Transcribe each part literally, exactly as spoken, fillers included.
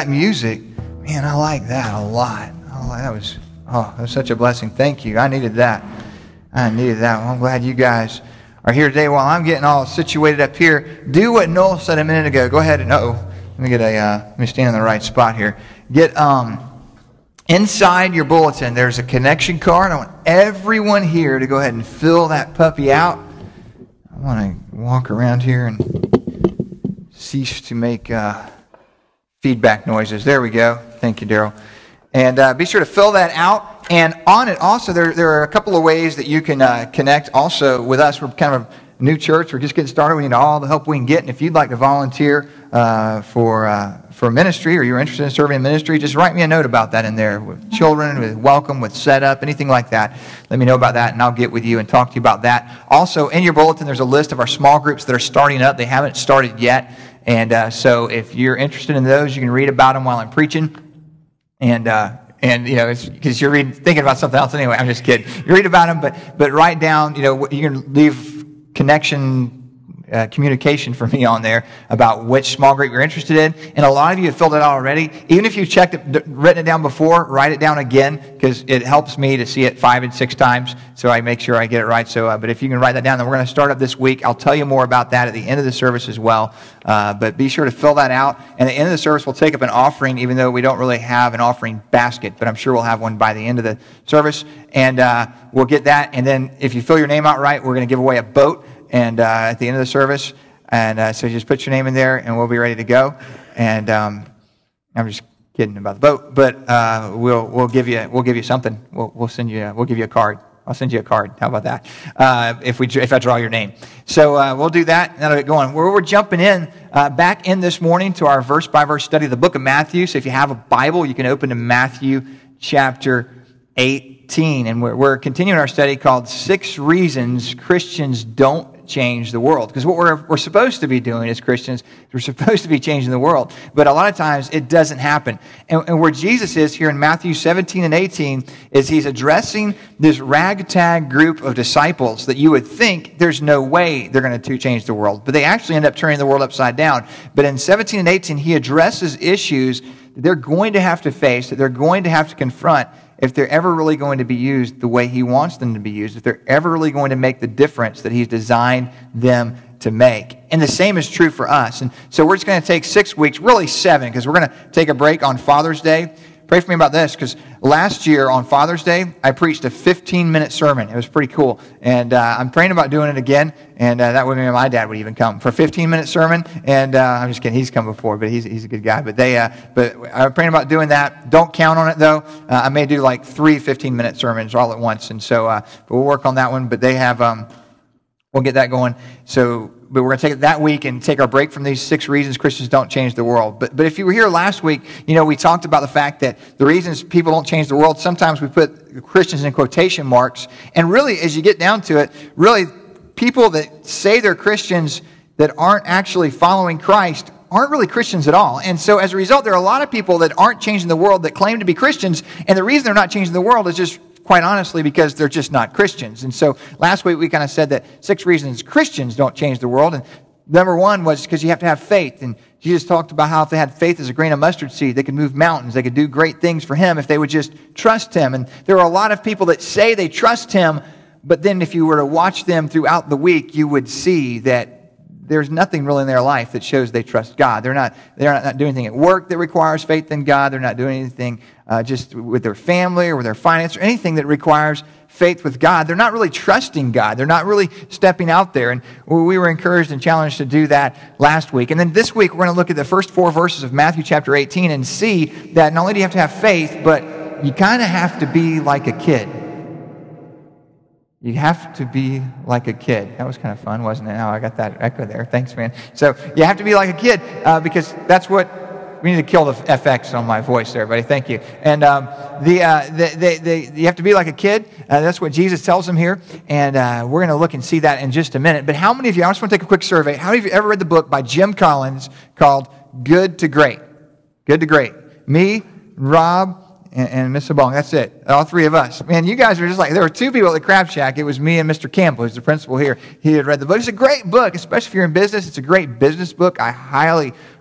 that music, man, I like that a lot. Oh, that was, oh, that was such a blessing. Thank you. I needed that. I needed that. Well, I'm glad you guys are here today. While I'm getting all situated up here, do what Noel said a minute ago. Go ahead and, uh-oh, let me get a, uh, let me stand in the right spot here. Get, um, inside your bulletin, there's a connection card. I want everyone here to go ahead and fill that puppy out. I want to walk around here and cease to make uh, feedback noises. There we go. Thank you, Daryl. And uh, be sure to fill that out. And on it also, there, there are a couple of ways that you can uh, connect also with us. We're kind of a new church. We're just getting started. We need all the help we can get. And if you'd like to volunteer uh, for uh, for ministry, or you're interested in serving in ministry, just write me a note about that in there. With children, with welcome, with setup, anything like that. Let me know about that, and I'll get with you and talk to you about that. Also, in your bulletin, there's a list of our small groups that are starting up. They haven't started yet. And uh, so if you're interested in those, you can read about them while I'm preaching. And... Uh, And, you know, it's because you're reading, thinking about something else anyway. I'm just kidding. You read about them, but but write down, you know, you can leave connection, uh, communication for me on there about which small group you're interested in. And a lot of you have filled it out already. Even if you've checked it, written it down before, write it down again, because it helps me to see it five and six times, so I make sure I get it right. So, uh, but if you can write that down, then we're going to start up this week. I'll tell you more about that at the end of the service as well. Uh, but be sure to fill that out. And at the end of the service, we'll take up an offering, even though we don't really have an offering basket, but I'm sure we'll have one by the end of the service. And uh, we'll get that. And then if you fill your name out right, we're going to give away a boat and uh, at the end of the service. And uh, so just put your name in there, and we'll be ready to go. And um, I'm just kidding about the boat, but uh, we'll we'll give you we'll give you something. We'll we'll send you a, we'll give you a card. I'll send you a card. How about that? Uh, if we if I draw your name, so uh, we'll do that. And that'll get going. We're we're jumping in uh, back in this morning to our verse by verse study of the book of Matthew. So if you have a Bible, you can open to Matthew chapter eighteen, and we're we're continuing our study called Six Reasons Christians Don't Change the World. Because what we're we're supposed to be doing as Christians, we're supposed to be changing the world. But a lot of times it doesn't happen. And, and where Jesus is here in Matthew seventeen and eighteen is he's addressing this ragtag group of disciples that you would think there's no way they're going to change the world. But they actually end up turning the world upside down. But in seventeen and eighteen, he addresses issues that they're going to have to face, that they're going to have to confront if they're ever really going to be used the way he wants them to be used, if they're ever really going to make the difference that he's designed them to make. And the same is true for us. And so we're just going to take six weeks, really seven, because we're going to take a break on Father's Day. Pray for me about this, because last year on Father's Day, I preached a fifteen-minute sermon. It was pretty cool. And uh, I'm praying about doing it again, and uh, that way maybe my dad would even come for a fifteen-minute sermon. And uh, I'm just kidding. He's come before, but he's he's a good guy. But they, uh, but I'm praying about doing that. Don't count on it, though. Uh, I may do like three fifteen-minute sermons all at once. And so uh, but we'll work on that one. But they have, um, we'll get that going. So... But we're going to take it that week and take our break from these six reasons Christians don't change the world. But but if you were here last week, you know, we talked about the fact that the reasons people don't change the world, sometimes we put Christians in quotation marks. And really, as you get down to it, really, people that say they're Christians that aren't actually following Christ aren't really Christians at all. And so as a result, there are a lot of people that aren't changing the world that claim to be Christians. And the reason they're not changing the world is just quite honestly, because they're just not Christians. And so last week we kind of said that six reasons Christians don't change the world. And number one was because you have to have faith. And Jesus talked about how if they had faith as a grain of mustard seed, they could move mountains. They could do great things for him if they would just trust him. And there are a lot of people that say they trust him, but then if you were to watch them throughout the week, you would see that there's nothing really in their life that shows they trust God. They're not, they're not, not doing anything at work that requires faith in God. They're not doing anything uh, just with their family or with their finance or anything that requires faith with God. They're not really trusting God. They're not really stepping out there. And we were encouraged and challenged to do that last week. And then this week, we're going to look at the first four verses of Matthew chapter eighteen and see that not only do you have to have faith, but you kind of have to be like a kid. You have to be like a kid. That was kind of fun, wasn't it? How I got that echo there. Thanks, man. So you have to be like a kid uh, because that's what we need to kill the F X on my voice there, everybody. Thank you. And um, the, uh, the, the, the you have to be like a kid. Uh, that's what Jesus tells them here. And uh, we're going to look and see that in just a minute. But how many of you, I just want to take a quick survey. How many of you ever read the book by Jim Collins called Good to Great? Good to Great. Me, Rob, and, and Miss Sabong. That's it. All three of us. Man, you guys are just like, there were two people at the Crab Shack. It was me and Mister Campbell, who's the principal here. He had read the book. It's a great book, especially if you're in business. It's a great business book. I highly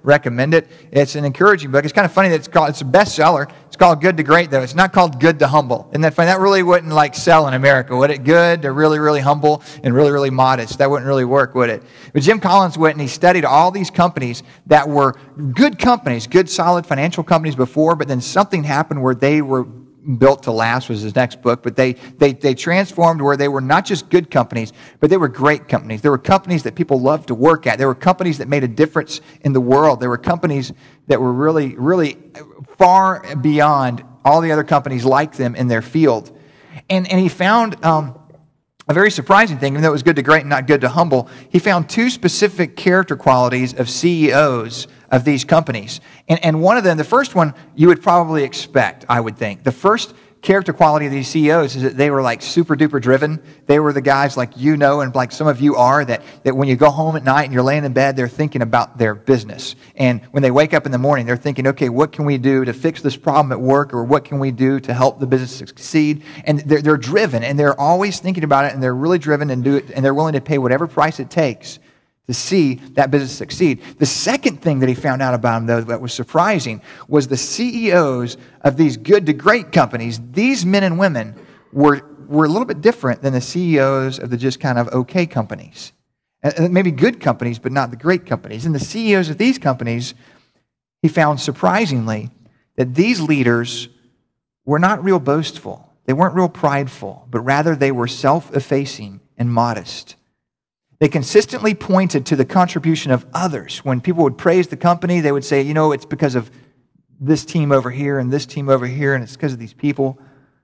recommend it. It's an encouraging book. It's kind of funny that it's called, it's a bestseller. It's called Good to Great, though. It's not called Good to Humble. Isn't that funny? That really wouldn't like sell in America, would it? Good to really, really humble and really, really modest. That wouldn't really work, would it? But Jim Collins went and he studied all these companies that were good companies, good, solid financial companies before, but then something happened where they were built to last was his next book, but they, they, they transformed where they were not just good companies, but they were great companies. They were companies that people loved to work at. They were companies that made a difference in the world. They were companies that were really, really far beyond all the other companies like them in their field. And, and he found um, a very surprising thing, even though it was good to great and not good to humble. He found two specific character qualities of C E Os of these companies. And, and one of them, the first one, you would probably expect, I would think. The first character quality of these C E Os is that they were like super duper driven. They were the guys like you know and like some of you are that, that when you go home at night and you're laying in bed, they're thinking about their business. And when they wake up in the morning, they're thinking, okay, what can we do to fix this problem at work, or what can we do to help the business succeed? And they're, they're driven, and they're always thinking about it, and they're really driven and do it, and they're willing to pay whatever price it takes to see that business succeed. The second thing that he found out about him, though, that was surprising, was the C E Os of these good to great companies. These men and women were, were a little bit different than the C E Os of the just kind of okay companies. And maybe good companies, but not the great companies. And the C E Os of these companies, he found surprisingly that these leaders were not real boastful. They weren't real prideful, but rather they were self-effacing and modest. They consistently pointed to the contribution of others. When people would praise the company, they would say, you know, it's because of this team over here and this team over here, and it's because of these people.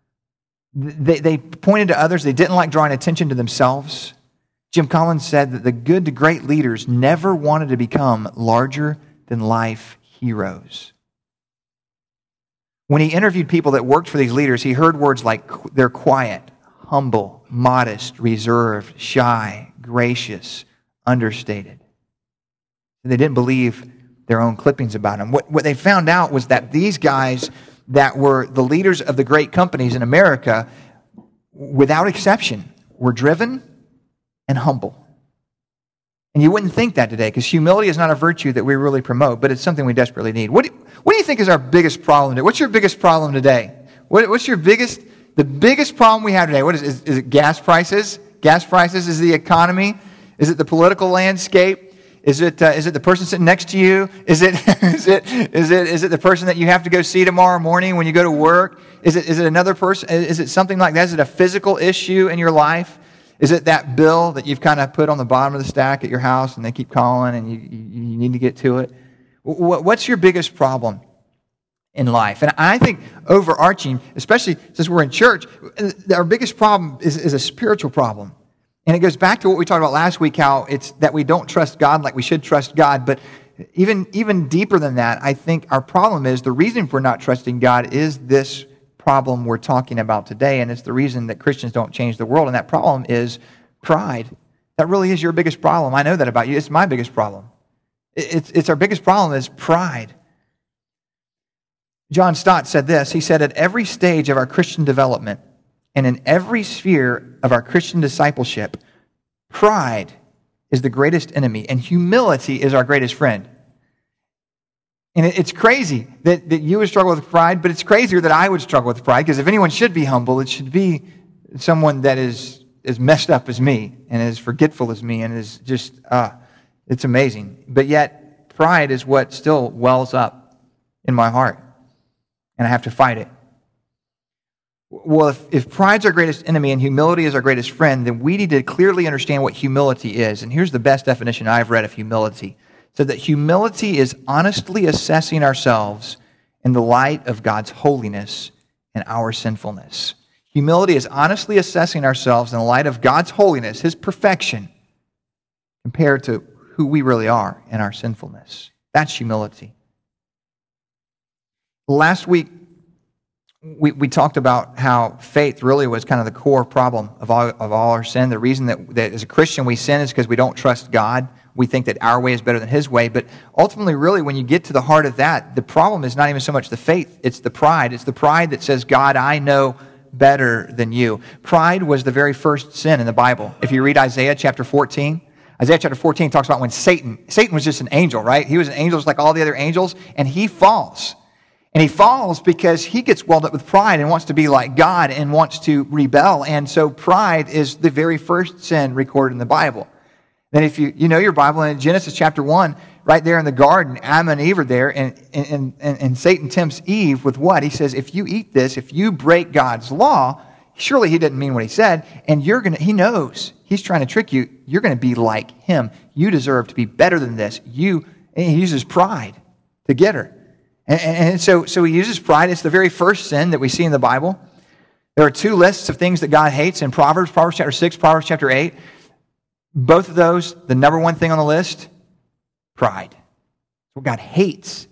They, they pointed to others. They didn't like drawing attention to themselves. Jim Collins said that the good to great leaders never wanted to become larger-than-life heroes. When he interviewed people that worked for these leaders, he heard words like they're quiet, humble, modest, reserved, shy, gracious, understated. They didn't believe their own clippings about him. What, what they found out was that these guys that were the leaders of the great companies in America, without exception, were driven and humble. And you wouldn't think that today, because humility is not a virtue that we really promote, but it's something we desperately need. What do, what do you think is our biggest problem today? What's your biggest problem today? What, what's your biggest, the biggest problem we have today? What is, is, is it gas prices? Gas prices? Is it the economy? Is it the political landscape? Is it uh, is it the person sitting next to you? Is it is it is it is it the person that you have to go see tomorrow morning when you go to work? Is it is it another person? Is it something like that? Is it a physical issue in your life? Is it that bill that you've kind of put on the bottom of the stack at your house and they keep calling and you you, you need to get to it? What's your biggest problem in life? And I think overarching, especially since we're in church, our biggest problem is, is a spiritual problem. And it goes back to what we talked about last week, how it's that we don't trust God like we should trust God. But even, even deeper than that, I think our problem is, the reason for not trusting God is this problem we're talking about today. And it's the reason that Christians don't change the world. And that problem is pride. That really is your biggest problem. I know that about you. It's my biggest problem. It's, it's our biggest problem is pride. John Stott said this. He said, at every stage of our Christian development and in every sphere of our Christian discipleship, pride is the greatest enemy and humility is our greatest friend. And it's crazy that, that you would struggle with pride, but it's crazier that I would struggle with pride, because if anyone should be humble, it should be someone that is as messed up as me and as forgetful as me and is just, uh, it's amazing. But yet, pride is what still wells up in my heart. And I have to fight it. Well, if, if pride's our greatest enemy and humility is our greatest friend, then we need to clearly understand what humility is. And here's the best definition I've read of humility. It said that humility is honestly assessing ourselves in the light of God's holiness and our sinfulness. Humility is honestly assessing ourselves in the light of God's holiness, His perfection, compared to who we really are in our sinfulness. That's humility. Last week, we, we talked about how faith really was kind of the core problem of all, of all our sin. The reason that, that as a Christian we sin is because we don't trust God. We think that our way is better than His way. But ultimately, really, when you get to the heart of that, the problem is not even so much the faith. It's the pride. It's the pride that says, God, I know better than you. Pride was the very first sin in the Bible. If you read Isaiah chapter fourteen, Isaiah chapter fourteen talks about when Satan, Satan was just an angel, right? He was an angel just like all the other angels, and he falls. And he falls because he gets welled up with pride and wants to be like God and wants to rebel. And so pride is the very first sin recorded in the Bible. Then if you, you know your Bible, in Genesis chapter one, right there in the garden, Adam and Eve are there, and, and, and, and Satan tempts Eve with what? He says, if you eat this, if you break God's law, surely he didn't mean what he said, and you're gonna, he knows, he's trying to trick you, you're going to be like him. You deserve to be better than this. You, and he uses pride to get her. And, and so, so he uses pride. It's the very first sin that we see in the Bible. There are two lists of things that God hates in Proverbs, Proverbs chapter six, Proverbs chapter eight. Both of those, the number one thing on the list, pride. That's what God hates.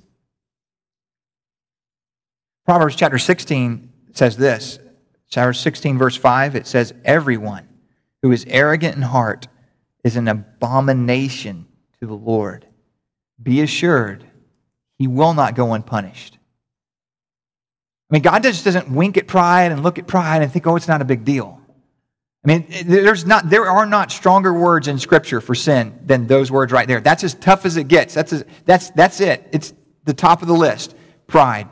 Proverbs chapter sixteen says this. Chapter sixteen, verse five, it says, everyone who is arrogant in heart is an abomination to the Lord. Be assured, he will not go unpunished. I mean, God just doesn't wink at pride and look at pride and think, oh, it's not a big deal. I mean, there's not, there are not stronger words in Scripture for sin than those words right there. That's as tough as it gets. That's, as, that's, that's it. It's the top of the list. Pride.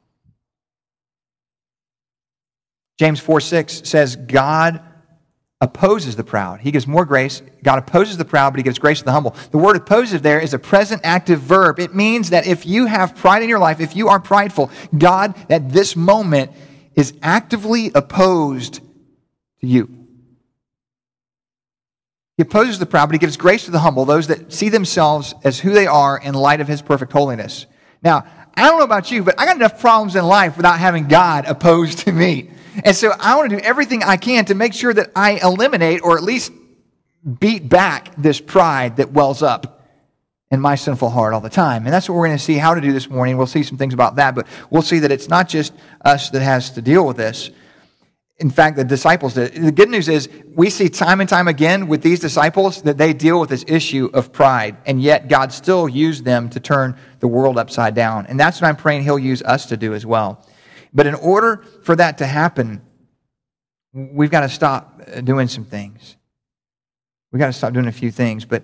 James four six says, God opposes the proud. He gives more grace. God opposes the proud, but he gives grace to the humble. The word opposes there is a present active verb. It means that if you have pride in your life, if you are prideful, God at this moment is actively opposed to you. He opposes the proud, but he gives grace to the humble, those that see themselves as who they are in light of his perfect holiness. Now, I don't know about you, but I got enough problems in life without having God opposed to me. And so I want to do everything I can to make sure that I eliminate or at least beat back this pride that wells up in my sinful heart all the time. And that's what we're going to see how to do this morning. We'll see some things about that, but we'll see that it's not just us that has to deal with this. In fact, the disciples did. The good news is we see time and time again with these disciples that they deal with this issue of pride, and yet God still used them to turn the world upside down. And that's what I'm praying he'll use us to do as well. But in order for that to happen, we've got to stop doing some things. We've got to stop doing a few things. But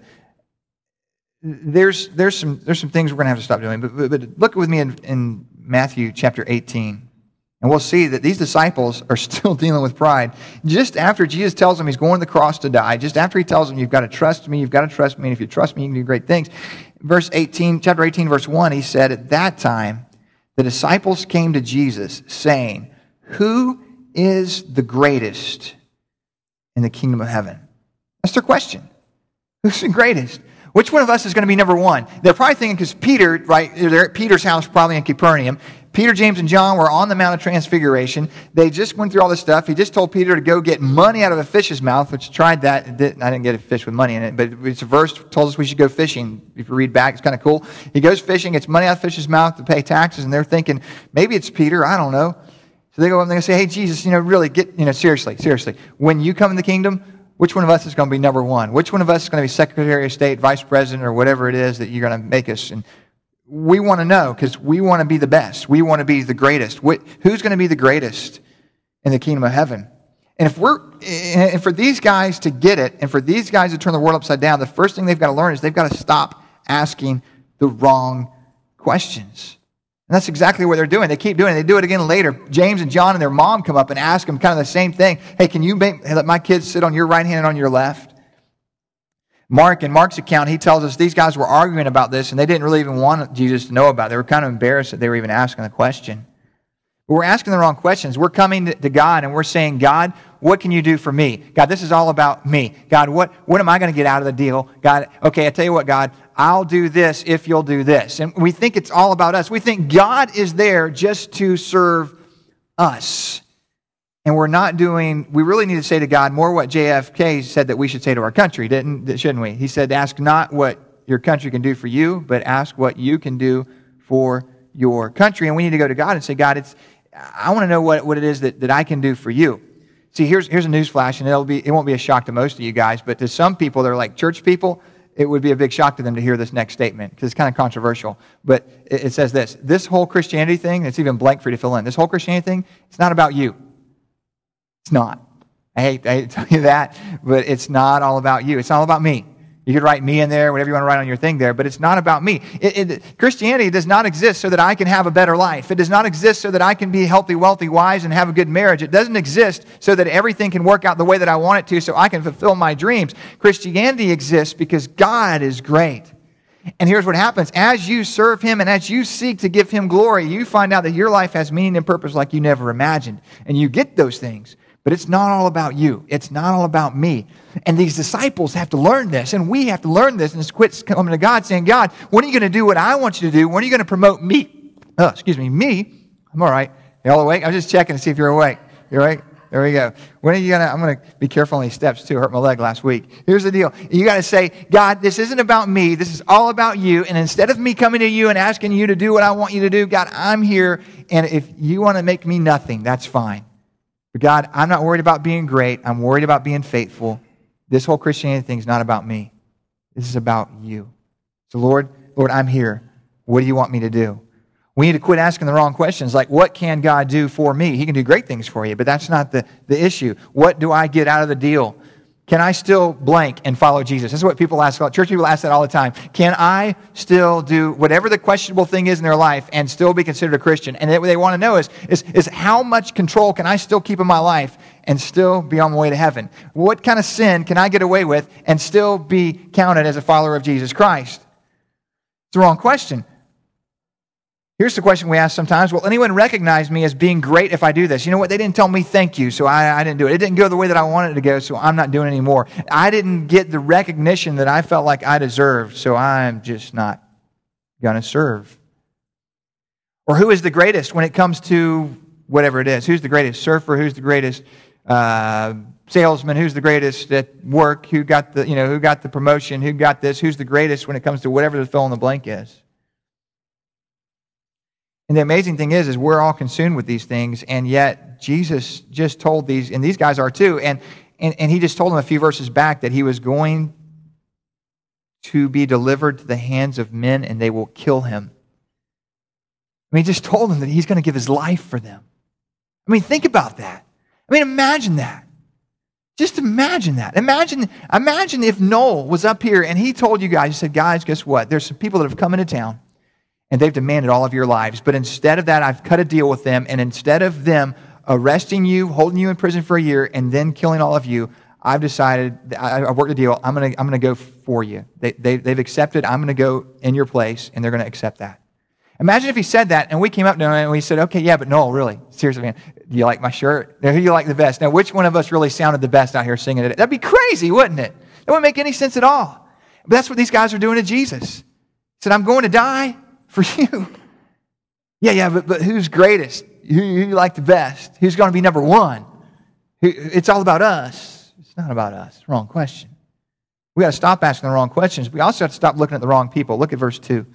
there's there's some there's some things we're going to have to stop doing. But, but, but look with me in, in Matthew chapter eighteen. And we'll see that these disciples are still dealing with pride. Just after Jesus tells them he's going to the cross to die, just after he tells them, you've got to trust me, you've got to trust me, and if you trust me, you can do great things. Verse eighteen, chapter eighteen, verse one, he said, at that time, the disciples came to Jesus, saying, who is the greatest in the kingdom of heaven? That's their question. Who's the greatest? Which one of us is going to be number one? They're probably thinking, because Peter, right, they're at Peter's house, probably in Capernaum. Peter, James, and John were on the Mount of Transfiguration. They just went through all this stuff. He just told Peter to go get money out of a fish's mouth, which tried that. It didn't, I didn't get a fish with money in it, but it's a verse that tells us we should go fishing. If you read back, it's kind of cool. He goes fishing, gets money out of the fish's mouth to pay taxes, and they're thinking, maybe it's Peter, I don't know. So they go up and they say, hey, Jesus, you know, really, get, you know, seriously, seriously. When you come in the kingdom, which one of us is going to be number one? Which one of us is going to be Secretary of State, Vice President, or whatever it is that you're going to make us? And we want to know because we want to be the best. We want to be the greatest. Who's going to be the greatest in the kingdom of heaven? And if we're, and for these guys to get it, and for these guys to turn the world upside down, the first thing they've got to learn is they've got to stop asking the wrong questions. And that's exactly what they're doing. They keep doing it. They do it again later. James and John and their mom come up and ask them kind of the same thing. Hey, can you make, let my kids sit on your right hand and on your left? Mark, in Mark's account, he tells us these guys were arguing about this, and they didn't really even want Jesus to know about it. They were kind of embarrassed that they were even asking the question. But we're asking the wrong questions. We're coming to God, and we're saying, God, what can you do for me? God, this is all about me. God, what, what am I going to get out of the deal? God, okay, I tell you what, God, I'll do this if you'll do this. And we think it's all about us. We think God is there just to serve us. And we're not doing, we really need to say to God more what J F K said that we should say to our country, didn't, shouldn't we? He said, ask not what your country can do for you, but ask what you can do for your country. And we need to go to God and say, God, it's, I want to know what, what it is that, that I can do for you. See, here's, here's a news flash, and it'll be, it won't be a shock to most of you guys, but to some people, they're like church people, it would be a big shock to them to hear this next statement, because it's kind of controversial. But it, it says this, this whole Christianity thing, it's even blank for you to fill in, this whole Christianity thing, it's not about you. It's not. I hate, I hate to tell you that, but it's not all about you. It's all about me. You could write me in there, whatever you want to write on your thing there, but it's not about me. It, it, Christianity does not exist so that I can have a better life. It does not exist so that I can be healthy, wealthy, wise, and have a good marriage. It doesn't exist so that everything can work out the way that I want it to so I can fulfill my dreams. Christianity exists because God is great. And here's what happens. As you serve Him and as you seek to give Him glory, you find out that your life has meaning and purpose like you never imagined. And you get those things. But it's not all about you. It's not all about me. And these disciples have to learn this, and we have to learn this, and just quit coming to God saying, God, when are you going to do what I want you to do? When are you going to promote me? Oh, excuse me, me? I'm all right. You all awake? I'm just checking to see if you're awake. You're awake? There we go. When are you going to, I'm going to be careful on these steps too. I hurt my leg last week. Here's the deal. You got to say, God, this isn't about me. This is all about you. And instead of me coming to you and asking you to do what I want you to do, God, I'm here. And if you want to make me nothing, that's fine. But God, I'm not worried about being great. I'm worried about being faithful. This whole Christianity thing is not about me. This is about you. So Lord, Lord, I'm here. What do you want me to do? We need to quit asking the wrong questions like, what can God do for me? He can do great things for you, but that's not the, the issue. What do I get out of the deal? Can I still blank and follow Jesus? This is what people ask. Church people ask that all the time. Can I still do whatever the questionable thing is in their life and still be considered a Christian? And what they want to know is, is, is how much control can I still keep in my life and still be on my way to heaven? What kind of sin can I get away with and still be counted as a follower of Jesus Christ? It's the wrong question. Here's the question we ask sometimes. Will anyone recognize me as being great if I do this? You know what? They didn't tell me thank you, so I, I didn't do it. It didn't go the way that I wanted it to go, so I'm not doing it anymore. I didn't get the recognition that I felt like I deserved, so I'm just not going to serve. Or who is the greatest when it comes to whatever it is? Who's the greatest surfer? Who's the greatest uh, salesman? Who's the greatest at work? Who got the, you know, who got the promotion? Who got this? Who's the greatest when it comes to whatever the fill in the blank is? And the amazing thing is, is we're all consumed with these things, and yet Jesus just told these, and these guys are too, and, and, and He just told them a few verses back that He was going to be delivered to the hands of men, and they will kill Him. I mean, He just told them that He's going to give His life for them. I mean, think about that. I mean, imagine that. Just imagine that. Imagine, imagine if Noel was up here, and he told you guys, he said, guys, guess what? There's some people that have come into town, and they've demanded all of your lives. But instead of that, I've cut a deal with them. And instead of them arresting you, holding you in prison for a year, and then killing all of you, I've decided, I've worked a deal. I'm going to I'm going to go for you. They, they, they've accepted. I'm going to go in your place, and they're going to accept that. Imagine if he said that, and we came up to him, and we said, okay, yeah, but Noel, really, seriously, man, do you like my shirt? Now, who do you like the best? Now, which one of us really sounded the best out here singing it? That'd be crazy, wouldn't it? That wouldn't make any sense at all. But that's what these guys are doing to Jesus. He said, I'm going to die for you. Yeah, yeah, but, but who's greatest? Who, who you like the best? Who's going to be number one? Who, it's all about us. It's not about us. Wrong question. We got to stop asking the wrong questions. We also have to stop looking at the wrong people. Look at verse two.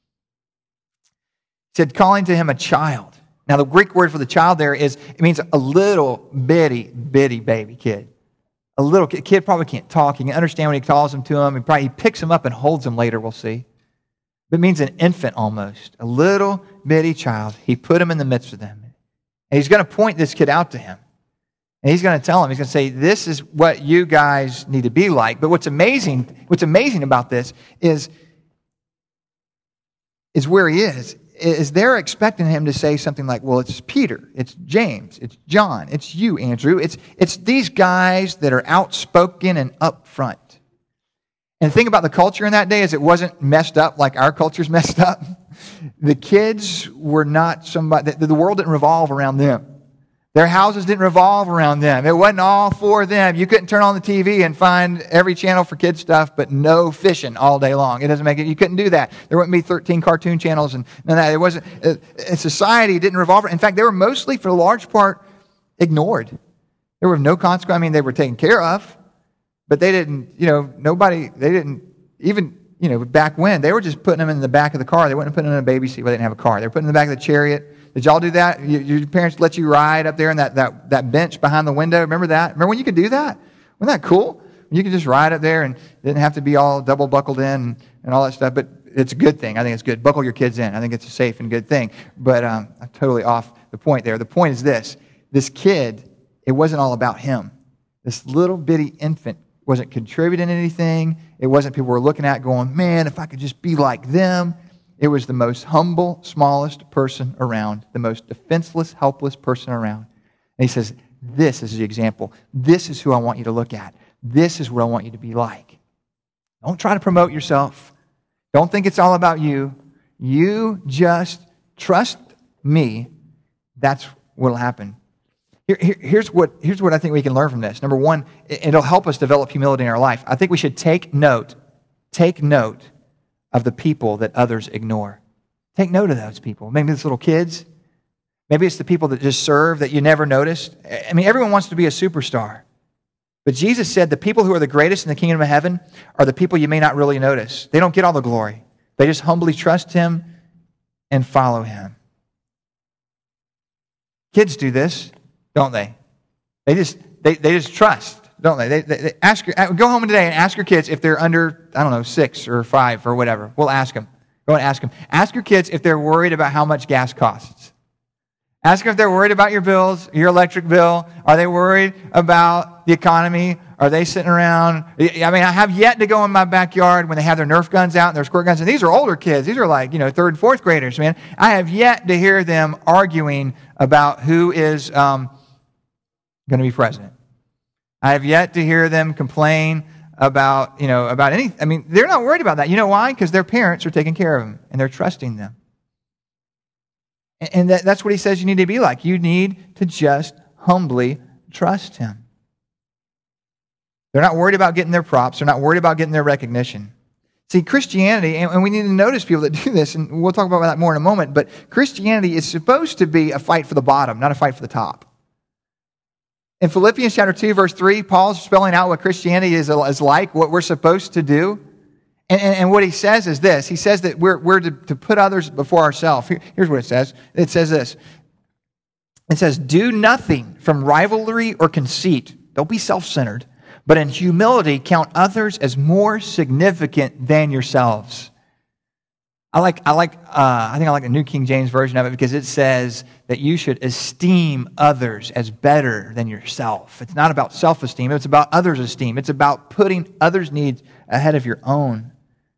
It said, calling to him a child. Now, the Greek word for the child there is, it means a little bitty, bitty baby kid. A little kid, kid probably can't talk. You can understand when he calls him to him. He probably he picks him up and holds him later, we'll see. It means an infant almost, a little bitty child. He put him in the midst of them. And he's going to point this kid out to him. And he's going to tell him, he's going to say, this is what you guys need to be like. But what's amazing, what's amazing about this is, is where he is, is they're expecting him to say something like, well, it's Peter, it's James, it's John, it's you, Andrew. It's, it's these guys that are outspoken and upfront. And the thing about the culture in that day is it wasn't messed up like our culture's messed up. The kids were not somebody, the world didn't revolve around them. Their houses didn't revolve around them. It wasn't all for them. You couldn't turn on the T V and find every channel for kids stuff, but no fishing all day long. It doesn't make it, you couldn't do that. There wouldn't be thirteen cartoon channels and none of that. It wasn't, uh, society didn't revolve. In fact, they were mostly, for the large part, ignored. There were no consequence. I mean, they were taken care of. But they didn't, you know, nobody, they didn't, even, you know, back when, they were just putting them in the back of the car. They weren't putting them in a baby seat where they didn't have a car. They were putting them in the back of the chariot. Did y'all do that? Your parents let you ride up there in that, that, that bench behind the window? Remember that? Remember when you could do that? Wasn't that cool? You could just ride up there and didn't have to be all double buckled in and, and all that stuff. But it's a good thing. I think it's good. Buckle your kids in. I think it's a safe and good thing. But um, I'm totally off the point there. The point is this. This kid, it wasn't all about him. This little bitty infant wasn't contributing anything. It wasn't people were looking at going, man, if I could just be like them. It was the most humble, smallest person around, the most defenseless, helpless person around. And he says, this is the example. This is who I want you to look at. This is what I want you to be like. Don't try to promote yourself. Don't think it's all about you. You just trust me. That's what will happen. Here, here, here's, what, here's what I think we can learn from this. Number one, it, it'll help us develop humility in our life. I think we should take note, take note of the people that others ignore. Take note of those people. Maybe it's little kids. Maybe it's the people that just serve that you never noticed. I mean, everyone wants to be a superstar. But Jesus said the people who are the greatest in the kingdom of heaven are the people you may not really notice. They don't get all the glory. They just humbly trust Him and follow Him. Kids do this, don't they? They just they, they just trust, don't they? They, they, they ask your, go home today and ask your kids if they're under, I don't know, six or five or whatever. We'll ask them. Go and ask them. Ask your kids if they're worried about how much gas costs. Ask them if they're worried about your bills, your electric bill. Are they worried about the economy? Are they sitting around? I mean, I have yet to go in my backyard when they have their Nerf guns out and their squirt guns. And these are older kids. These are like, you know, third and fourth graders, man. I have yet to hear them arguing about who is um, going to be president. I have yet to hear them complain about, you know, about any. I mean, they're not worried about that. You know why? Because their parents are taking care of them and they're trusting them. And that, that's what he says you need to be like. You need to just humbly trust Him. They're not worried about getting their props. They're not worried about getting their recognition. See, Christianity, and we need to notice people that do this, and we'll talk about that more in a moment, but Christianity is supposed to be a fight for the bottom, not a fight for the top. In Philippians chapter two, verse three, Paul's spelling out what Christianity is, is like, what we're supposed to do. And, and, and what he says is this. He says that we're, we're to, to put others before ourselves. Here, here's what it says. It says this. It says, do nothing from rivalry or conceit. Don't be self-centered. But in humility, count others as more significant than yourselves. I like, I like, uh, I think I like the New King James Version of it because it says that you should esteem others as better than yourself. It's not about self-esteem. It's about others' esteem. It's about putting others' needs ahead of your own.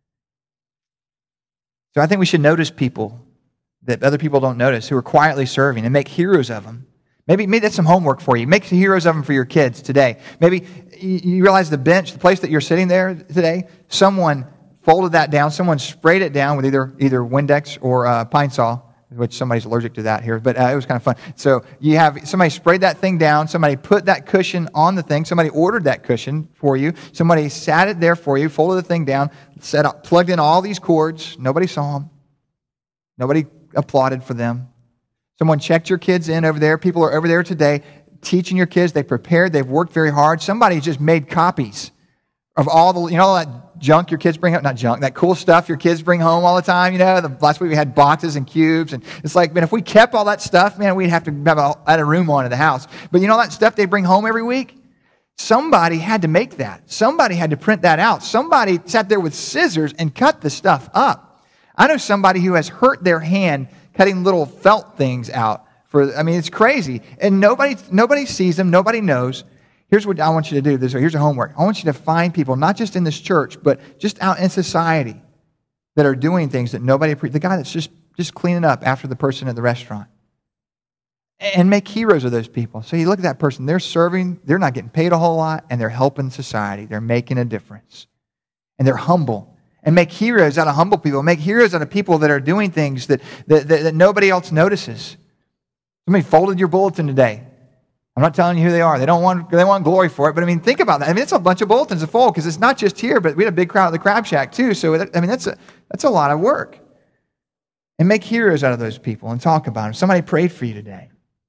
So I think we should notice people that other people don't notice who are quietly serving and make heroes of them. Maybe, maybe that's some homework for you. Make heroes of them for your kids today. Maybe you realize the bench, the place that you're sitting there today, someone folded that down. Someone sprayed it down with either either Windex or uh, Pine Sol, which somebody's allergic to that here, but uh, it was kind of fun. So you have somebody sprayed that thing down. Somebody put that cushion on the thing. Somebody ordered that cushion for you. Somebody sat it there for you, folded the thing down, set up, plugged in all these cords. Nobody saw them. Nobody applauded for them. Someone checked your kids in over there. People are over there today teaching your kids. They prepared. They've worked very hard. Somebody just made copies of all the, you know, all that junk your kids bring home, not junk, that cool stuff your kids bring home all the time, you know. The, last week we had boxes and cubes, and it's like, man, if we kept all that stuff, man, we'd have to have a, add a room on in the house. But you know that stuff they bring home every week? Somebody had to make that. Somebody had to print that out. Somebody sat there with scissors and cut the stuff up. I know somebody who has hurt their hand cutting little felt things out. For I mean, it's crazy. And nobody, nobody sees them. Nobody knows. Here's what I want you to do. Here's your homework. I want you to find people, not just in this church, but just out in society that are doing things that nobody appreciates. The guy that's just, just cleaning up after the person at the restaurant. And make heroes of those people. So you look at that person, they're serving, they're not getting paid a whole lot, and they're helping society. They're making a difference. And they're humble. And make heroes out of humble people. Make heroes out of people that are doing things that, that, that, that nobody else notices. Somebody folded your bulletin today. I'm not telling you who they are. They don't want they want glory for it. But I mean, think about that. I mean, it's a bunch of bulletins to fold because it's not just here, but we had a big crowd at the Crab Shack too. So I mean, that's a that's a lot of work. And make heroes out of those people and talk about them. Somebody prayed for you today.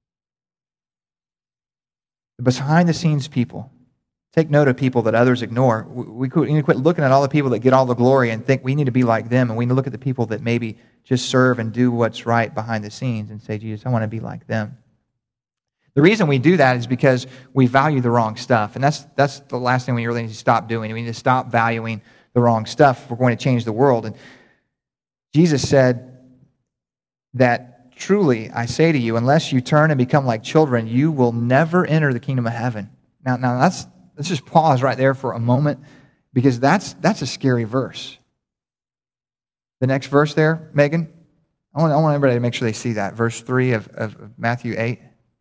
The behind the scenes people. Take note of people that others ignore. We, we need to quit looking at all the people that get all the glory and think we need to be like them. And we need to look at the people that maybe just serve and do what's right behind the scenes and say, Jesus, I want to be like them. The reason we do that is because we value the wrong stuff. And that's that's the last thing we really need to stop doing. We need to stop valuing the wrong stuff if we're going to change the world. And Jesus said that, truly, I say to you, unless you turn and become like children, you will never enter the kingdom of heaven. Now, now that's let's just pause right there for a moment, because that's that's a scary verse. The next verse there, Megan, I want, I want everybody to make sure they see that. Verse three of, of, of Matthew eight.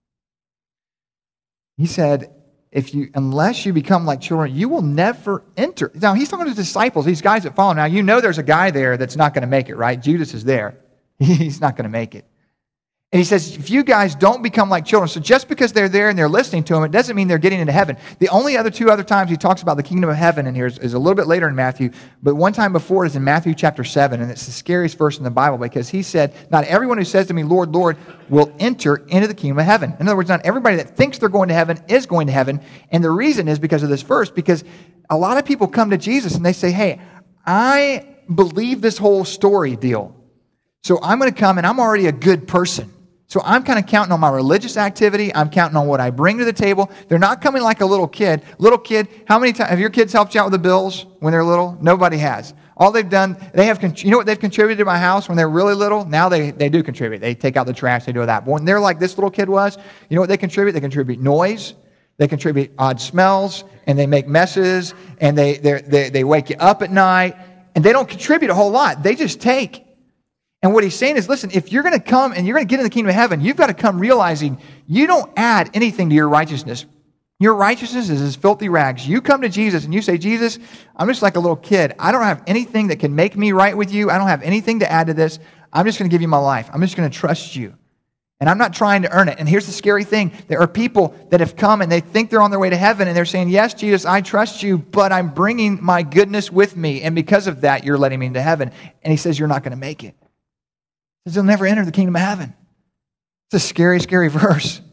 He said, if you, unless you become like children, you will never enter. Now, he's talking to the disciples, these guys that follow. Now, you know there's a guy there that's not going to make it, right? Judas is there. He's not going to make it. And he says, if you guys don't become like children, so just because they're there and they're listening to him, it doesn't mean they're getting into heaven. The only other two other times he talks about the kingdom of heaven in here is, is a little bit later in Matthew, but one time before is in Matthew chapter seven, and it's the scariest verse in the Bible, because he said, not everyone who says to me, Lord, Lord, will enter into the kingdom of heaven. In other words, not everybody that thinks they're going to heaven is going to heaven, and the reason is because of this verse, because a lot of people come to Jesus and they say, hey, I believe this whole story deal, so I'm going to come and I'm already a good person. So I'm kind of counting on my religious activity. I'm counting on what I bring to the table. They're not coming like a little kid. Little kid, how many times have your kids helped you out with the bills when they're little? Nobody has. All they've done, they have, you know what they've contributed to my house when they're really little? Now they, they do contribute. They take out the trash, they do that. But when they're like this little kid was, you know what they contribute? They contribute noise, they contribute odd smells, and they make messes, and they, they, they wake you up at night, and they don't contribute a whole lot. They just take. And what he's saying is, listen, if you're going to come and you're going to get in the kingdom of heaven, you've got to come realizing you don't add anything to your righteousness. Your righteousness is as filthy rags. You come to Jesus and you say, Jesus, I'm just like a little kid. I don't have anything that can make me right with you. I don't have anything to add to this. I'm just going to give you my life. I'm just going to trust you. And I'm not trying to earn it. And here's the scary thing. There are people that have come and they think they're on their way to heaven and they're saying, yes, Jesus, I trust you, but I'm bringing my goodness with me. And because of that, you're letting me into heaven. And he says, you're not going to make it. He says, you'll never enter the kingdom of heaven. It's a scary, scary verse.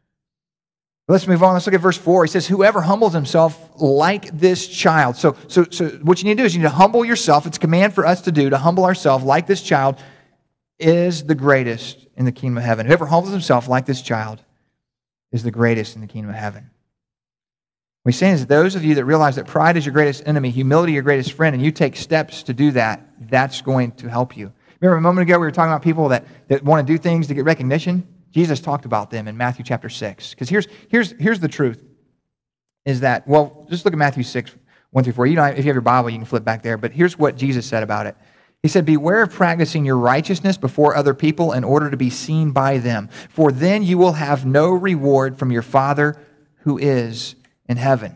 Let's move on. Let's look at verse four. He says, whoever humbles himself like this child. So, so, so what you need to do is you need to humble yourself. It's a command for us to do, to humble ourselves like this child is the greatest in the kingdom of heaven. Whoever humbles himself like this child is the greatest in the kingdom of heaven. What he's saying is that those of you that realize that pride is your greatest enemy, humility your greatest friend, and you take steps to do that, that's going to help you. Remember a moment ago we were talking about people that, that want to do things to get recognition? Jesus talked about them in Matthew chapter six. Because here's, here's, here's the truth, is that, well, just look at Matthew six, one through four. You know, if you have your Bible, you can flip back there. But here's what Jesus said about it. He said, beware of practicing your righteousness before other people in order to be seen by them. For then you will have no reward from your Father who is in heaven.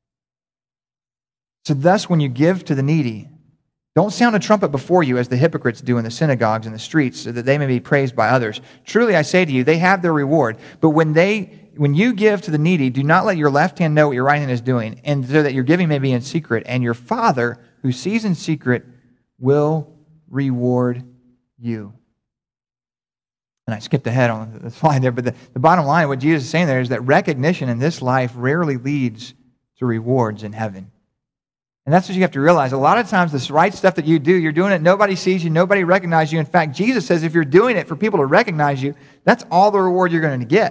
So thus, when you give to the needy, don't sound a trumpet before you as the hypocrites do in the synagogues and the streets, so that they may be praised by others. Truly I say to you, they have their reward. But when they, when you give to the needy, do not let your left hand know what your right hand is doing, and so that your giving may be in secret. And your Father, who sees in secret, will reward you. And I skipped ahead on the slide there, but the, the bottom line, what Jesus is saying there is that recognition in this life rarely leads to rewards in heaven. And that's what you have to realize. A lot of times, this right stuff that you do, you're doing it, nobody sees you, nobody recognizes you. In fact, Jesus says if you're doing it for people to recognize you, that's all the reward you're going to get.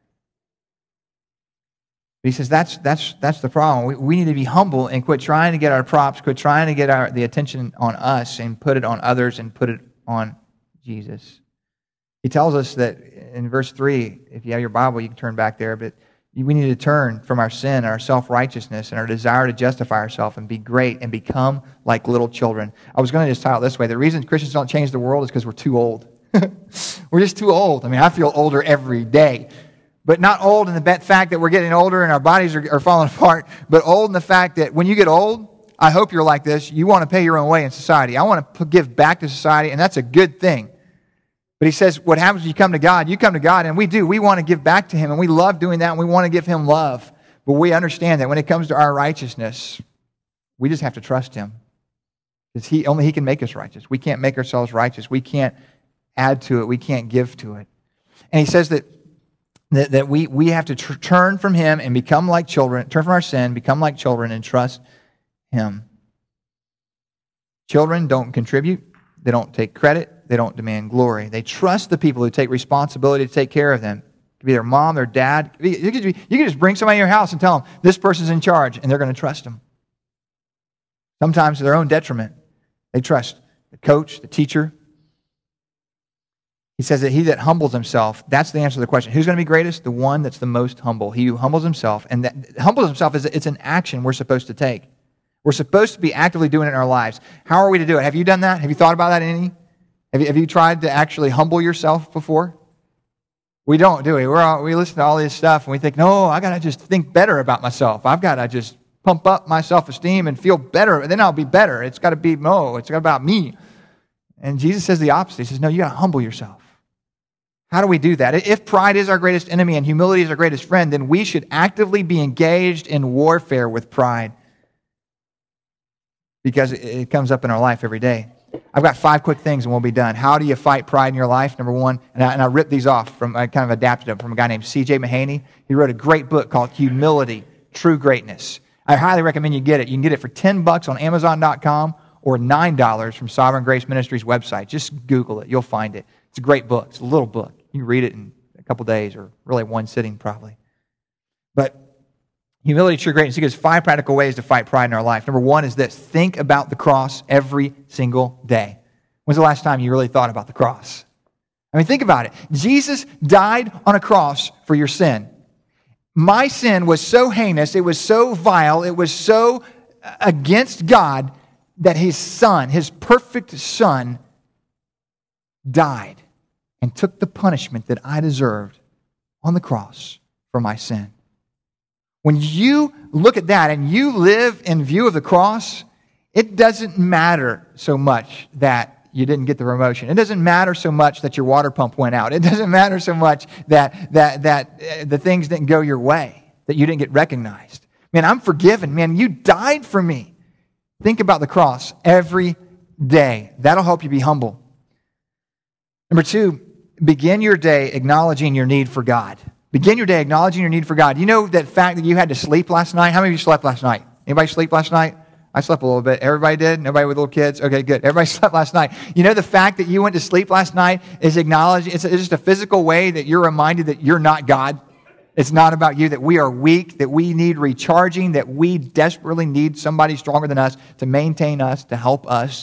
But he says that's that's that's the problem. We, we need to be humble and quit trying to get our props, quit trying to get our the attention on us and put it on others and put it on Jesus. He tells us that in verse three, if you have your Bible, you can turn back there, but we need to turn from our sin, our self-righteousness, and our desire to justify ourselves and be great and become like little children. I was going to just title it this way. The reason Christians don't change the world is because we're too old. We're just too old. I mean, I feel older every day. But not old in the fact that we're getting older and our bodies are, are falling apart, but old in the fact that when you get old, I hope you're like this, you want to pay your own way in society. I want to give back to society, and that's a good thing. But he says, what happens when you come to God? You come to God, and we do. We want to give back to Him, and we love doing that, and we want to give Him love. But we understand that when it comes to our righteousness, we just have to trust Him. Because He, only He can make us righteous. We can't make ourselves righteous. We can't add to it. We can't give to it. And he says that, that, that we, we have to tr- turn from Him and become like children, turn from our sin, become like children, and trust Him. Children don't contribute. They don't take credit. They don't demand glory. They trust the people who take responsibility to take care of them. It could be their mom, their dad. You could, you could just bring somebody in your house and tell them, this person's in charge, and they're going to trust them. Sometimes to their own detriment. They trust the coach, the teacher. He says that he that humbles himself, that's the answer to the question. Who's going to be greatest? The one that's the most humble. He who humbles himself. And that humbles himself is it's an action we're supposed to take. We're supposed to be actively doing it in our lives. How are we to do it? Have you done that? Have you thought about that any? Have you, have you tried to actually humble yourself before? We don't, do we? We're all, we listen to all this stuff and we think, no, I got to just think better about myself. I've got to just pump up my self-esteem and feel better, and then I'll be better. It's got to be, no, it's about me. And Jesus says the opposite. He says, no, you got to humble yourself. How do we do that? If pride is our greatest enemy and humility is our greatest friend, then we should actively be engaged in warfare with pride because it comes up in our life every day. I've got five quick things and we'll be done. How do you fight pride in your life? Number one, and I, and I ripped these off from, I kind of adapted them from a guy named C J Mahaney. He wrote a great book called Humility, True Greatness. I highly recommend you get it. You can get it for ten bucks on Amazon dot com or nine dollars from Sovereign Grace Ministries website. Just Google it. You'll find it. It's a great book. It's a little book. You can read it in a couple days or really one sitting probably. But humility, true greatness. He gives five practical ways to fight pride in our life. Number one is this. Think about the cross every single day. When's the last time you really thought about the cross? I mean, think about it. Jesus died on a cross for your sin. My sin was so heinous, it was so vile, it was so against God that His Son, His perfect Son, died and took the punishment that I deserved on the cross for my sin. When you look at that and you live in view of the cross, it doesn't matter so much that you didn't get the promotion. It doesn't matter so much that your water pump went out. It doesn't matter so much that that that uh, the things didn't go your way, that you didn't get recognized. Man, I'm forgiven. Man, you died for me. Think about the cross every day. That'll help you be humble. Number two, begin your day acknowledging your need for God. Begin your day acknowledging your need for God. You know that fact that you had to sleep last night? How many of you slept last night? Anybody sleep last night? I slept a little bit. Everybody did? Nobody with little kids? Okay, good. Everybody slept last night. You know the fact that you went to sleep last night is acknowledging, it's just a physical way that you're reminded that you're not God. It's not about you, that we are weak, that we need recharging, that we desperately need somebody stronger than us to maintain us, to help us.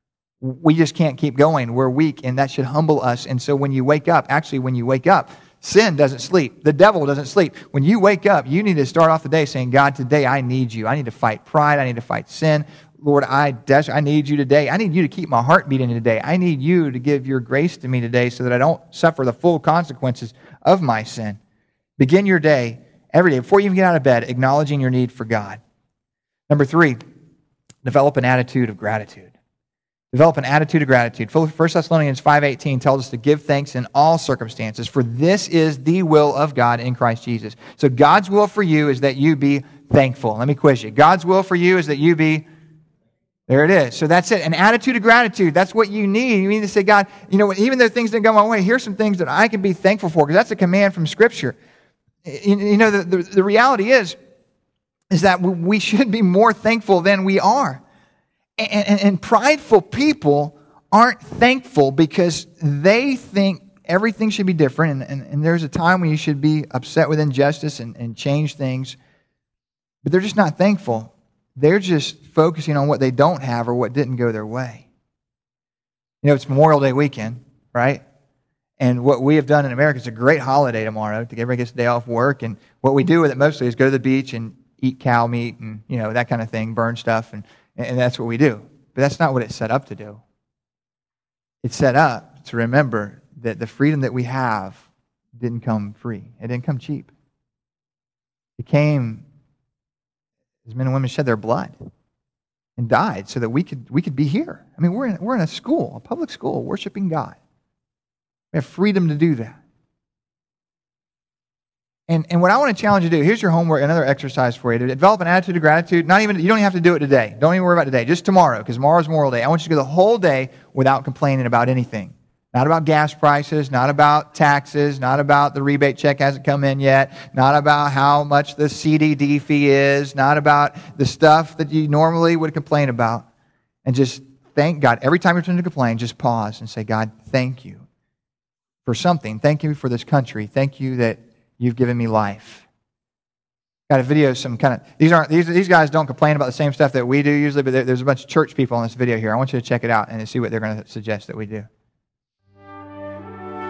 We just can't keep going. We're weak, and that should humble us. And so when you wake up, actually when you wake up, sin doesn't sleep. The devil doesn't sleep. When you wake up, you need to start off the day saying, God, today I need you. I need to fight pride. I need to fight sin. Lord, I des- I need you today. I need you to keep my heart beating today. I need you to give your grace to me today so that I don't suffer the full consequences of my sin. Begin your day every day, before you even get out of bed, acknowledging your need for God. Number three, develop an attitude of gratitude. Develop an attitude of gratitude. First Thessalonians five eighteen tells us to give thanks in all circumstances, for this is the will of God in Christ Jesus. So God's will for you is that you be thankful. Let me quiz you. God's will for you is that you be, there it is. So that's it. An attitude of gratitude. That's what you need. You need to say, God, you know, even though things didn't go my way, here's some things that I can be thankful for, because that's a command from Scripture. You know, the, the, the reality is, is that we should be more thankful than we are. And, and, and prideful people aren't thankful because they think everything should be different. And, and, and there's a time when you should be upset with injustice and, and change things. But they're just not thankful. They're just focusing on what they don't have or what didn't go their way. You know, it's Memorial Day weekend, right? And what we have done in America, it's a great holiday tomorrow. Everybody gets a day off work. And what we do with it mostly is go to the beach and eat cow meat and, you know, that kind of thing, burn stuff. And And that's what we do. But that's not what it's set up to do. It's set up to remember that the freedom that we have didn't come free. It didn't come cheap. It came as men and women shed their blood and died so that we could we could be here. I mean, we're in, we're in a school, a public school, worshiping God. We have freedom to do that. And, and what I want to challenge you to do, here's your homework, another exercise for you, to develop an attitude of gratitude. Not even, you don't even have to do it today. Don't even worry about today. Just tomorrow, because tomorrow's Memorial Day. I want you to go the whole day without complaining about anything. Not about gas prices, not about taxes, not about the rebate check hasn't come in yet, not about how much the C D D fee is, not about the stuff that you normally would complain about. And just thank God. Every time you're trying to complain, just pause and say, God, thank you for something. Thank you for this country. Thank you that you've given me life. Got a video of some kind of, these aren't these these guys don't complain about the same stuff that we do usually, but there, there's a bunch of church people in this video here. I want you to check it out and see what they're going to suggest that we do.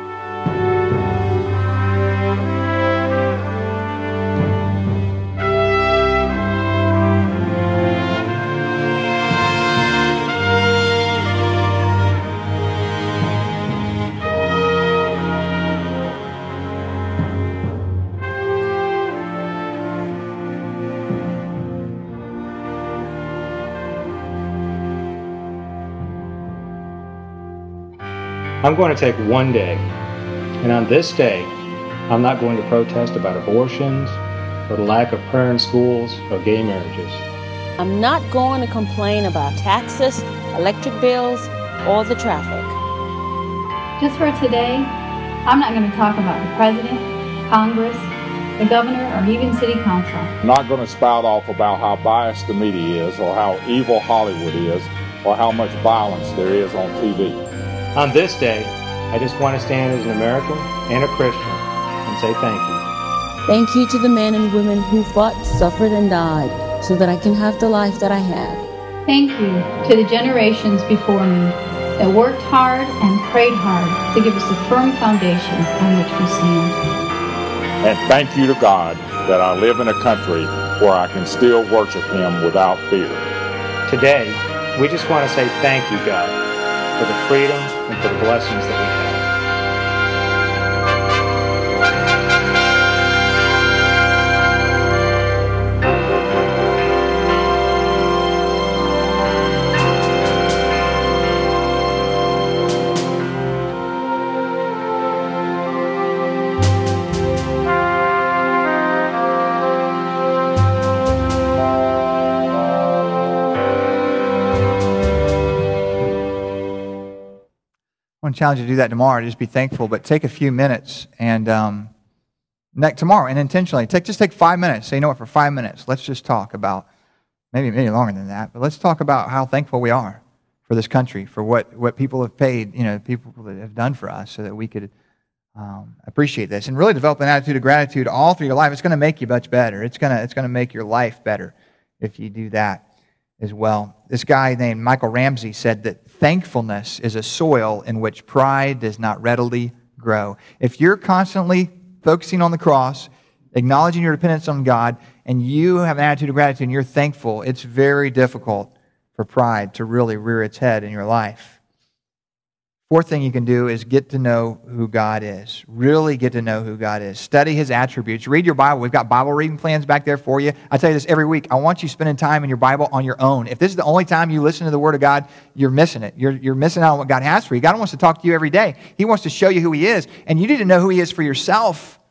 I'm going to take one day, and on this day, I'm not going to protest about abortions or the lack of prayer in schools or gay marriages. I'm not going to complain about taxes, electric bills, or the traffic. Just for today, I'm not going to talk about the president, Congress, the governor, or even city council. I'm not going to spout off about how biased the media is, or how evil Hollywood is, or how much violence there is on T V. On this day, I just want to stand as an American and a Christian and say thank you. Thank you to the men and women who fought, suffered, and died so that I can have the life that I have. Thank you to the generations before me that worked hard and prayed hard to give us a firm foundation on which we stand. And thank you to God that I live in a country where I can still worship Him without fear. Today, we just want to say thank you, God, for the freedom and for the blessings that we have. I want to challenge you to do that tomorrow. Just be thankful, but take a few minutes and um, next tomorrow and intentionally take just take five minutes. Say, you know what? For five minutes, let's just talk about maybe maybe longer than that, but let's talk about how thankful we are for this country, for what what people have paid, you know, people that have done for us, so that we could um, appreciate this and really develop an attitude of gratitude all through your life. It's going to make you much better. It's gonna it's going to make your life better if you do that as well. This guy named Michael Ramsey said that thankfulness is a soil in which pride does not readily grow. If you're constantly focusing on the cross, acknowledging your dependence on God, and you have an attitude of gratitude and you're thankful, it's very difficult for pride to really rear its head in your life. Fourth thing you can do is get to know who God is. Really get to know who God is. Study His attributes. Read your Bible. We've got Bible reading plans back there for you. I tell you this every week. I want you spending time in your Bible on your own. If this is the only time you listen to the Word of God, you're missing it. You're, you're missing out on what God has for you. God wants to talk to you every day. He wants to show you who He is. And you need to know who He is for yourself.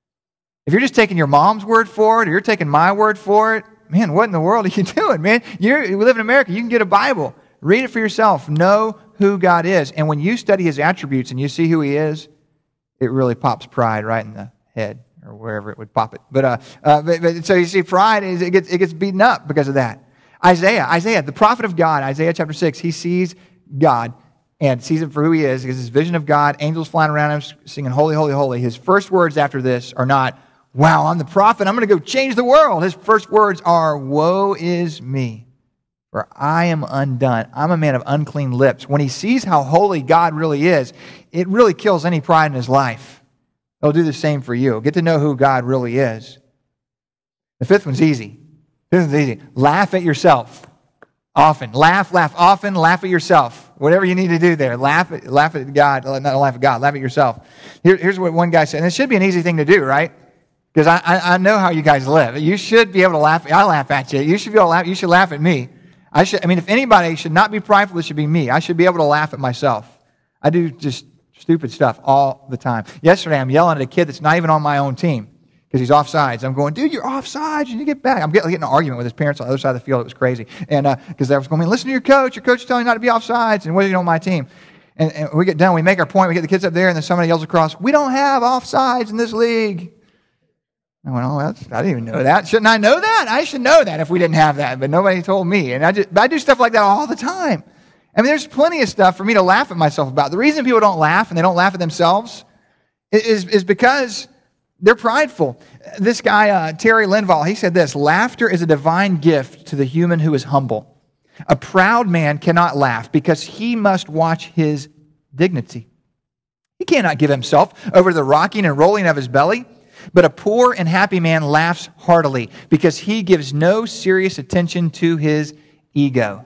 If you're just taking your mom's word for it, or you're taking my word for it, man, what in the world are you doing, man? You're, we live in America. You can get a Bible. Read it for yourself. Know who God is. And when you study His attributes and you see who He is, it really pops pride right in the head or wherever it would pop it. But, uh, uh, but, but so you see, pride, is, it, gets, it gets beaten up because of that. Isaiah, Isaiah, the prophet of God, Isaiah chapter six, he sees God and sees Him for who He is. He has this vision of God, angels flying around Him, singing, holy, holy, holy. His first words after this are not, wow, I'm the prophet, I'm going to go change the world. His first words are, woe is me, for I am undone. I'm a man of unclean lips. When he sees how holy God really is, it really kills any pride in his life. It'll do the same for you. Get to know who God really is. The fifth one's easy. Fifth one's easy. Laugh at yourself. Often. Laugh, laugh often. Laugh at yourself. Whatever you need to do there. Laugh at, laugh at God. Not laugh at God. Laugh at yourself. Here, here's what one guy said. And it should be an easy thing to do, right? Because I, I, I know how you guys live. You should be able to laugh. I laugh at you. You should be able to laugh. You should laugh at me. I should. I mean, if anybody should not be prideful, it should be me. I should be able to laugh at myself. I do just stupid stuff all the time. Yesterday, I'm yelling at a kid that's not even on my own team because he's offsides. I'm going, dude, you're offsides. You need to get back. I'm getting, getting an argument with his parents on the other side of the field. It was crazy. And because uh, I was going, listen to your coach. Your coach is telling you not to be offsides. And what are you on my team? And, and we get done. We make our point. We get the kids up there, and then somebody yells across, we don't have offsides in this league. I went, oh, that's, I didn't even know that. Shouldn't I know that? I should know that if we didn't have that, but nobody told me. And I, just, I do stuff like that all the time. I mean, there's plenty of stuff for me to laugh at myself about. The reason people don't laugh and they don't laugh at themselves is, is because they're prideful. This guy, uh, Terry Linval, he said this, laughter is a divine gift to the human who is humble. A proud man cannot laugh because he must watch his dignity. He cannot give himself over to the rocking and rolling of his belly. But a poor and happy man laughs heartily because he gives no serious attention to his ego.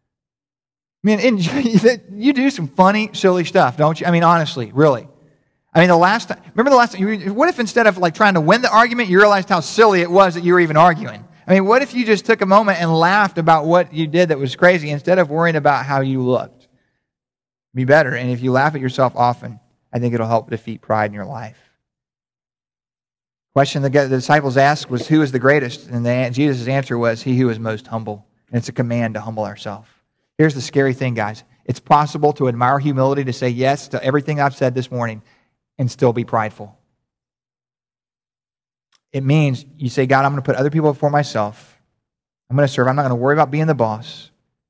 I mean, you do some funny, silly stuff, don't you? I mean, honestly, really. I mean, the last time, remember the last time, you, what if instead of like trying to win the argument, you realized how silly it was that you were even arguing? I mean, what if you just took a moment and laughed about what you did that was crazy instead of worrying about how you looked? Be better. And if you laugh at yourself often, I think it'll help defeat pride in your life. The question the disciples asked was, who is the greatest? And the, Jesus' answer was, he who is most humble. And it's a command to humble ourselves. Here's the scary thing, guys. It's possible to admire humility, to say yes to everything I've said this morning, and still be prideful. It means you say, God, I'm going to put other people before myself. I'm going to serve. I'm not going to worry about being the boss.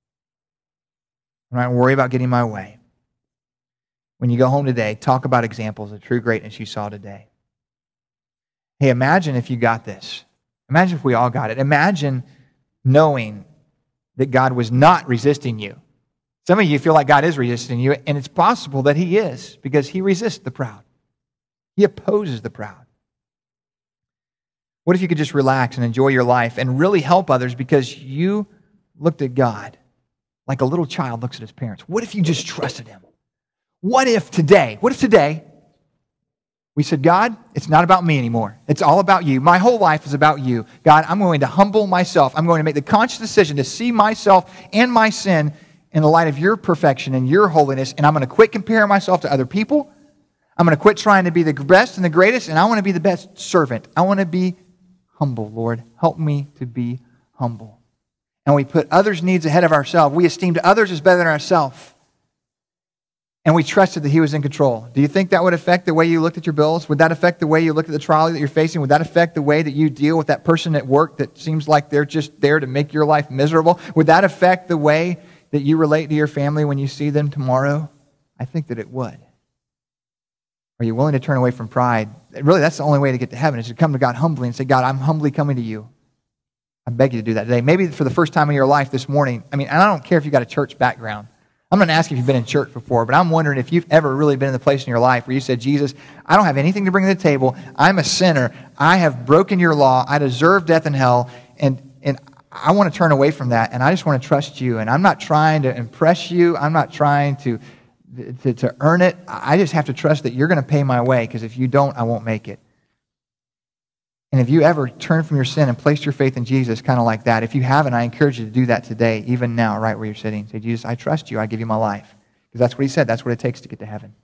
I'm not going to worry about getting my way. When you go home today, talk about examples of true greatness you saw today. Hey, imagine if you got this. Imagine if we all got it. Imagine knowing that God was not resisting you. Some of you feel like God is resisting you, and it's possible that He is, because He resists the proud. He opposes the proud. What if you could just relax and enjoy your life and really help others because you looked at God like a little child looks at his parents? What if you just trusted Him? What if today, what if today we said, God, it's not about me anymore. It's all about you. My whole life is about you. God, I'm going to humble myself. I'm going to make the conscious decision to see myself and my sin in the light of your perfection and your holiness, and I'm going to quit comparing myself to other people. I'm going to quit trying to be the best and the greatest, and I want to be the best servant. I want to be humble, Lord. Help me to be humble. And we put others' needs ahead of ourselves. We esteemed others as better than ourselves. And we trusted that He was in control. Do you think that would affect the way you looked at your bills? Would that affect the way you look at the trial that you're facing? Would that affect the way that you deal with that person at work that seems like they're just there to make your life miserable? Would that affect the way that you relate to your family when you see them tomorrow? I think that it would. Are you willing to turn away from pride? Really, that's the only way to get to heaven, is to come to God humbly and say, God, I'm humbly coming to you. I beg you to do that today. Maybe for the first time in your life this morning. I mean, and I don't care if you've got a church background. I'm not asking if you've been in church before, but I'm wondering if you've ever really been in the place in your life where you said, Jesus, I don't have anything to bring to the table. I'm a sinner. I have broken your law. I deserve death and hell. And, and I want to turn away from that. And I just want to trust you. And I'm not trying to impress you. I'm not trying to, to, to earn it. I just have to trust that you're going to pay my way, because if you don't, I won't make it. And if you ever turn from your sin and placed your faith in Jesus kind of like that, if you haven't, I encourage you to do that today, even now, right where you're sitting. Say, Jesus, I trust you. I give you my life. Because that's what He said. That's what it takes to get to heaven.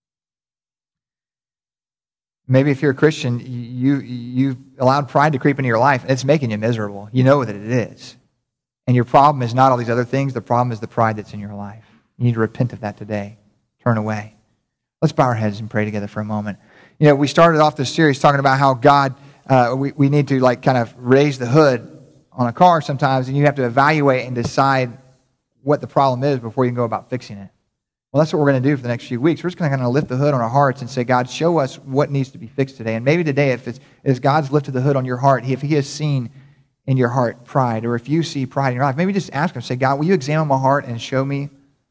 Maybe if you're a Christian, you, you've allowed pride to creep into your life, and it's making you miserable. You know that it is. And your problem is not all these other things. The problem is the pride that's in your life. You need to repent of that today. Turn away. Let's bow our heads and pray together for a moment. You know, we started off this series talking about how God... Uh, we, we need to like kind of raise the hood on a car sometimes, and you have to evaluate and decide what the problem is before you can go about fixing it. Well, that's what we're going to do for the next few weeks. We're just going to kind of lift the hood on our hearts and say, God, show us what needs to be fixed today. And maybe today, if it's if God's lifted the hood on your heart, if He has seen in your heart pride, or if you see pride in your life, maybe just ask Him, say, God, will you examine my heart and show me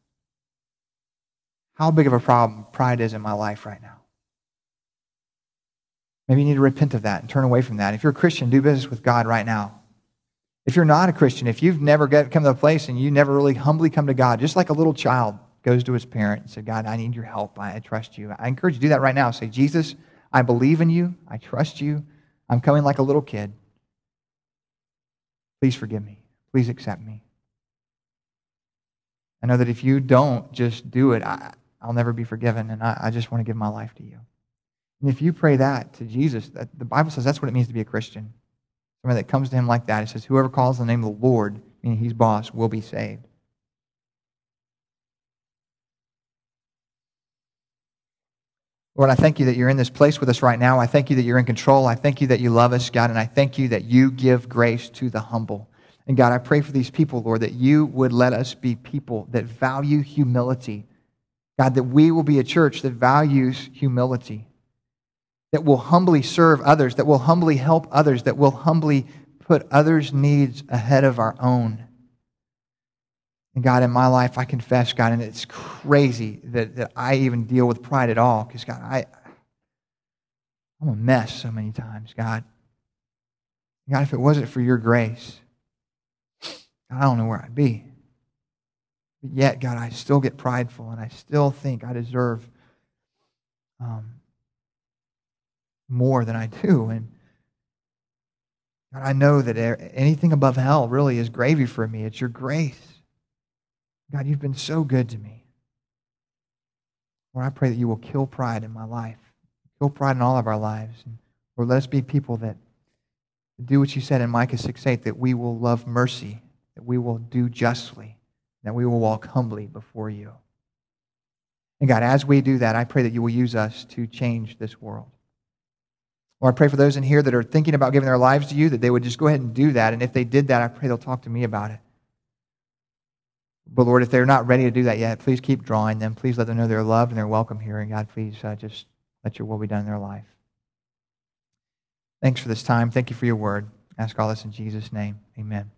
how big of a problem pride is in my life right now? Maybe you need to repent of that and turn away from that. If you're a Christian, do business with God right now. If you're not a Christian, if you've never get, come to a place and you never really humbly come to God, just like a little child goes to his parent and said, God, I need your help. I, I trust you. I encourage you to do that right now. Say, Jesus, I believe in you. I trust you. I'm coming like a little kid. Please forgive me. Please accept me. I know that if you don't just do it, I, I'll never be forgiven, and I, I just want to give my life to you. And if you pray that to Jesus, that, the Bible says that's what it means to be a Christian. Somebody that comes to Him like that, it says, whoever calls on the name of the Lord, meaning He's boss, will be saved. Lord, I thank you that you're in this place with us right now. I thank you that you're in control. I thank you that you love us, God, and I thank you that you give grace to the humble. And God, I pray for these people, Lord, that you would let us be people that value humility. God, that we will be a church that values humility, that will humbly serve others, that will humbly help others, that will humbly put others' needs ahead of our own. And God, in my life, I confess, God, and it's crazy that, that I even deal with pride at all, because, God, I, I'm a mess so many times, God. God, if it wasn't for your grace, I don't know where I'd be. But yet, God, I still get prideful, and I still think I deserve um, more than I do. And God, I know that anything above hell really is gravy for me. It's your grace. God, you've been so good to me. Lord, I pray that you will kill pride in my life, kill pride in all of our lives. And Lord, let us be people that do what you said in Micah six eight, that we will love mercy, that we will do justly, that we will walk humbly before you. And God, as we do that, I pray that you will use us to change this world. Lord, I pray for those in here that are thinking about giving their lives to you, that they would just go ahead and do that. And if they did that, I pray they'll talk to me about it. But Lord, if they're not ready to do that yet, please keep drawing them. Please let them know they're loved and they're welcome here. And God, please uh, just let your will be done in their life. Thanks for this time. Thank you for your word. I ask all this in Jesus' name. Amen.